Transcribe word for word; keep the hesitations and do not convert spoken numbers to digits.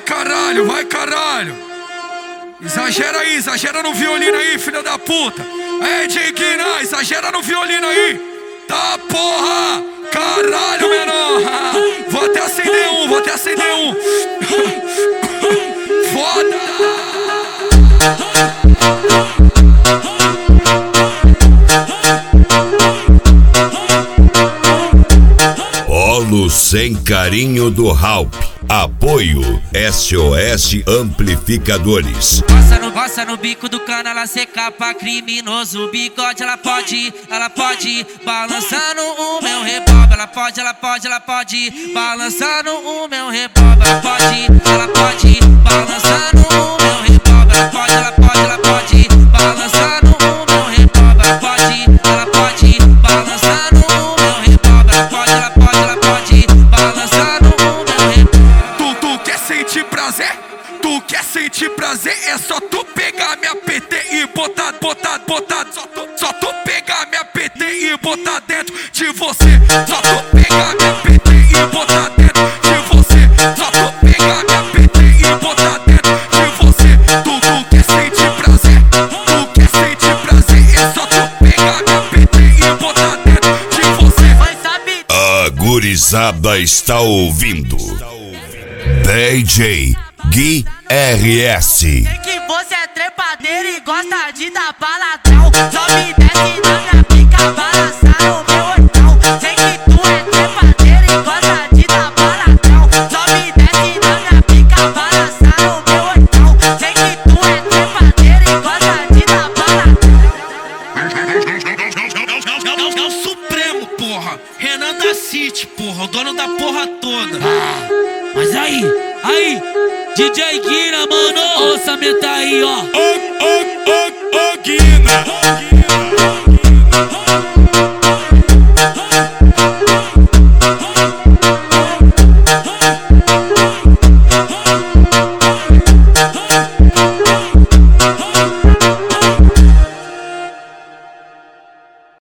caralho, vai caralho. Exagera aí, exagera no violino aí, filha da puta. É, Diguina, exagera no violino aí. Tá porra, caralho, menor. Vou até acender um, vou até acender um. Foda. Polo Sem Carinho do Raup. Apoio S O S Amplificadores. Passa no, passa no bico do cano, ela seca pra criminoso. Bigode, ela pode, ela pode, balançando o meu revólver. Ela pode, ela pode, ela pode, balançando o meu revólver. Ela pode, ela pode, balançando o meu revólver. Ela pode, ela pode, ela pode, balançando o meu revólver. Ela pode, ela pode, balançando o meu revólver. Ela pode, ela pode, ela pode, balançando o meu revólver. Tu, tu quer sentir prazer? Tu quer sentir prazer? É só tu pegar minha P T e botar, botar, botar. Só tu, só tu pegar minha P T e botar dentro de você. Só tu pegar minha P T e botar dentro de você. Só tu pegar minha P T e botar dentro de você. Tu, tu quer sentir prazer? Tu quer sentir prazer? É só tu pegar minha P T e botar dentro de você. Mas sabe? A gurizada está ouvindo D J Gui R S. Sei que você é trepadeiro e gosta de dar baladrão. Só me desce na minha pica, balançar o meu oitão. Sei que tu é trepadeiro e gosta de dar baladrão. Só me desce na minha pica, balançar o meu oitão. Sei que tu é trepadeiro e gosta de dar baladrão. É o Supremo, porra. Renan da City, porra. O dono da porra toda. Mas aí, aí, D J Guina, mano, o orçamento aí, ó. Ô, ô, ô, ô, Guina.